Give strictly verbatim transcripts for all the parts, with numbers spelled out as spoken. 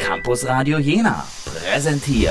Campus Radio Jena präsentiert.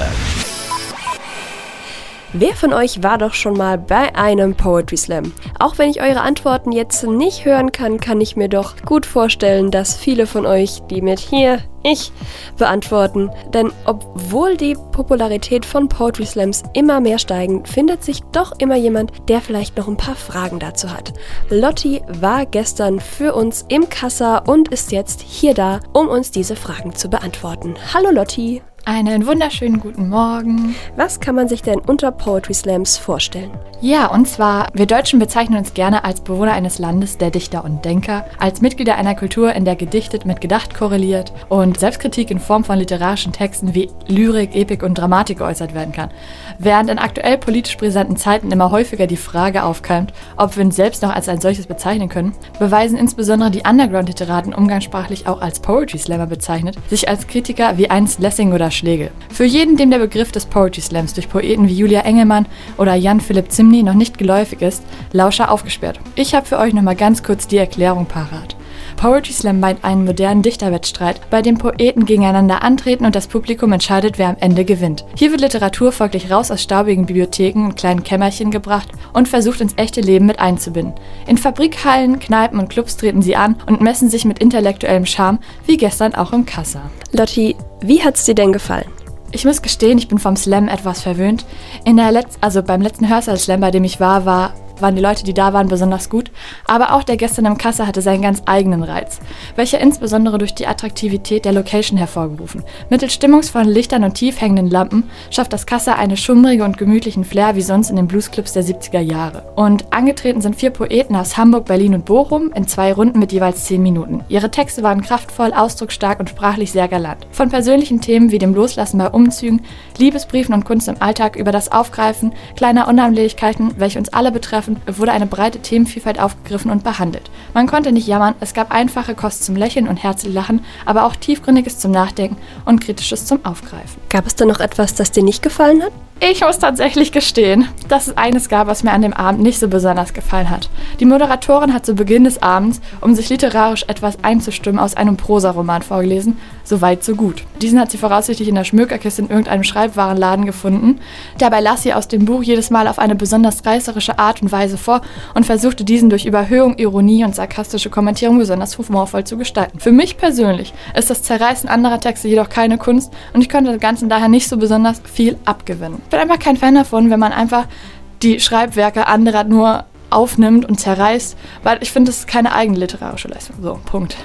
Wer von euch war doch schon mal bei einem Poetry Slam? Auch wenn ich eure Antworten jetzt nicht hören kann, kann ich mir doch gut vorstellen, dass viele von euch die mit hier, ich, beantworten. Denn obwohl die Popularität von Poetry Slams immer mehr steigen, findet sich doch immer jemand, der vielleicht noch ein paar Fragen dazu hat. Lotti war gestern für uns im Kassa und ist jetzt hier da, um uns diese Fragen zu beantworten. Hallo Lotti! Einen wunderschönen guten Morgen. Was kann man sich denn unter Poetry Slams vorstellen? Ja, und zwar, wir Deutschen bezeichnen uns gerne als Bewohner eines Landes der Dichter und Denker, als Mitglieder einer Kultur, in der gedichtet mit gedacht korreliert und Selbstkritik in Form von literarischen Texten wie Lyrik, Epik und Dramatik geäußert werden kann. Während in aktuell politisch brisanten Zeiten immer häufiger die Frage aufkeimt, ob wir uns selbst noch als ein solches bezeichnen können, beweisen insbesondere die Underground-Literaten, umgangssprachlich auch als Poetry Slammer bezeichnet, sich als Kritiker wie einst Lessing oder Schlegel. Für jeden, dem der Begriff des Poetry Slams durch Poeten wie Julia Engelmann oder Jan-Philipp Zimny noch nicht geläufig ist, Lauscher aufgesperrt. Ich habe für euch nochmal ganz kurz die Erklärung parat. Poetry Slam meint einen modernen Dichterwettstreit, bei dem Poeten gegeneinander antreten und das Publikum entscheidet, wer am Ende gewinnt. Hier wird Literatur folglich raus aus staubigen Bibliotheken und kleinen Kämmerchen gebracht und versucht, ins echte Leben mit einzubinden. In Fabrikhallen, Kneipen und Clubs treten sie an und messen sich mit intellektuellem Charme, wie gestern auch im Kassa. Lotti, wie hat's dir denn gefallen? Ich muss gestehen, ich bin vom Slam etwas verwöhnt. In der Letz- also beim letzten Hörsaal-Slam, bei dem ich war, war waren die Leute, die da waren, besonders gut. Aber auch der gestern im Kassa hatte seinen ganz eigenen Reiz, welcher insbesondere durch die Attraktivität der Location hervorgerufen. Mittels stimmungsvollen Lichtern und tief hängenden Lampen schafft das Kassa eine schummrige und gemütlichen Flair wie sonst in den Bluesclubs der siebziger Jahre. Und angetreten sind vier Poeten aus Hamburg, Berlin und Bochum in zwei Runden mit jeweils zehn Minuten. Ihre Texte waren kraftvoll, ausdrucksstark und sprachlich sehr galant. Von persönlichen Themen wie dem Loslassen bei Umzügen, Liebesbriefen und Kunst im Alltag über das Aufgreifen kleiner Unannehmlichkeiten, welche uns alle betreffen, wurde eine breite Themenvielfalt aufgegriffen und behandelt. Man konnte nicht jammern, es gab einfache Kost zum Lächeln und Herzlachen, aber auch Tiefgründiges zum Nachdenken und Kritisches zum Aufgreifen. Gab es da noch etwas, das dir nicht gefallen hat? Ich muss tatsächlich gestehen, dass es eines gab, was mir an dem Abend nicht so besonders gefallen hat. Die Moderatorin hat zu Beginn des Abends, um sich literarisch etwas einzustimmen, aus einem Prosaroman vorgelesen. So weit, so gut. Diesen hat sie voraussichtlich in der Schmökerkiste in irgendeinem Schreibwarenladen gefunden. Dabei las sie aus dem Buch jedes Mal auf eine besonders reißerische Art und Weise vor und versuchte diesen durch Überhöhung, Ironie und sarkastische Kommentierung besonders humorvoll zu gestalten. Für mich persönlich ist das Zerreißen anderer Texte jedoch keine Kunst und ich konnte dem Ganzen daher nicht so besonders viel abgewinnen. Ich bin einfach kein Fan davon, wenn man einfach die Schreibwerke anderer nur aufnimmt und zerreißt, weil ich finde, das ist keine eigene literarische Leistung. So, Punkt.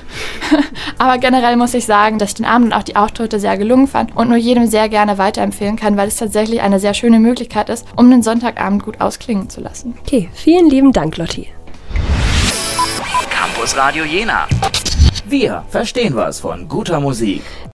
Aber generell muss ich sagen, dass ich den Abend und auch die Auftritte sehr gelungen fand und nur jedem sehr gerne weiterempfehlen kann, weil es tatsächlich eine sehr schöne Möglichkeit ist, um den Sonntagabend gut ausklingen zu lassen. Okay, vielen lieben Dank, Lotti. Campus Radio Jena. Wir verstehen was von guter Musik.